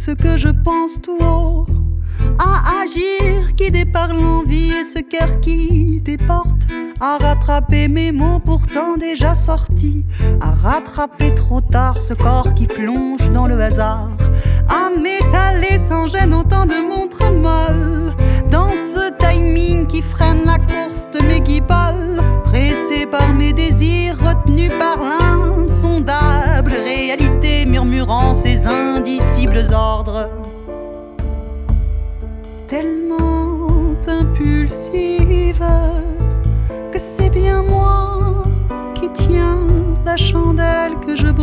ce que je pense tout haut, à agir qui déparle l'envie et ce cœur qui déporte, à rattraper mes mots pourtant déjà sortis, à rattraper trop tard ce corps qui plonge dans le hasard, à m'étaler sans gêne en temps de montre molle, dans ce timing qui freine la course de mes guiboles, pressé par mes désirs, retenu par l'insondable réalité, murmurant ses indicibles ordres. Tellement impulsive que c'est bien moi qui tiens la chandelle que je brûle.